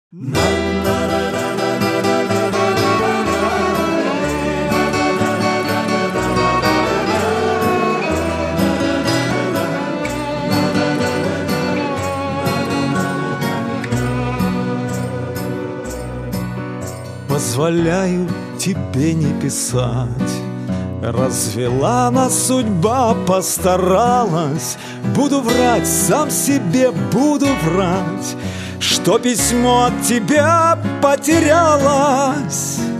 Позволяю тебе не писать. Развела нас судьба, постаралась. Буду врать, сам себе буду врать, что письмо от тебя потерялось.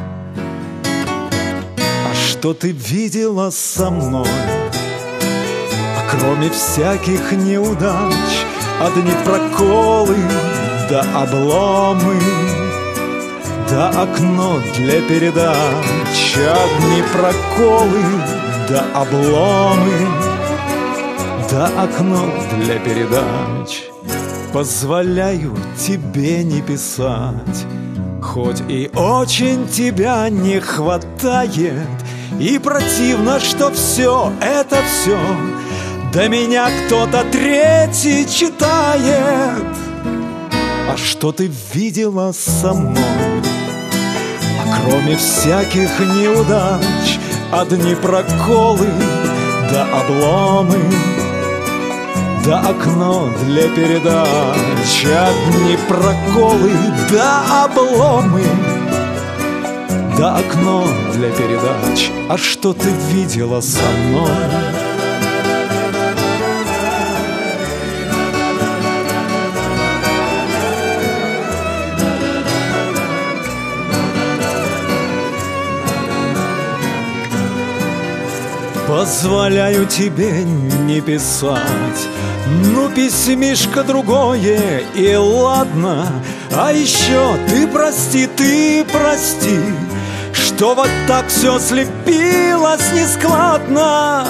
А что ты видела со мной? А кроме всяких неудач, одни проколы да обломы, да окно для передач, одни проколы да обломы, да окно для передач. Позволяю тебе не писать, хоть и очень тебя не хватает, и противно, что все это все до меня кто-то третий читает. А что ты видела со мной? Кроме всяких неудач, одни проколы да обломы, да окно для передач, одни проколы да обломы, да окно для передач. А что ты видела со мной? Позволяю тебе не писать, ну письмишко другое и ладно. А еще ты прости, что вот так все слепилось нескладно.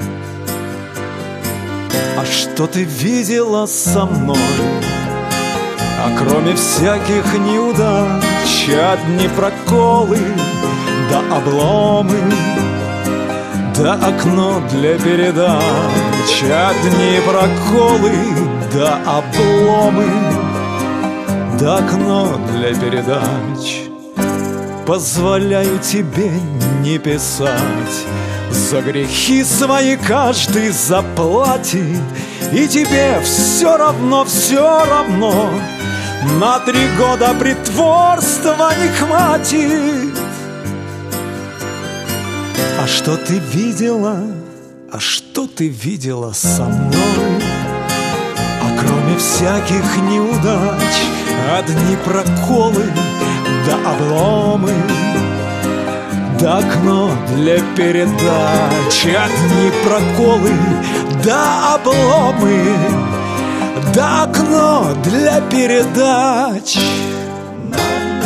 А что ты видела со мной? А кроме всяких неудач, одни проколы да обломы, да окно для передач, одни проколы да обломы, да окно для передач. Позволяю тебе не писать, за грехи свои каждый заплатит, и тебе все равно, на 3 года притворства не хватит. А что ты видела, а что ты видела со мной? А кроме всяких неудач, одни проколы да обломы, да окно для передач, одни проколы да обломы, да окно для передач.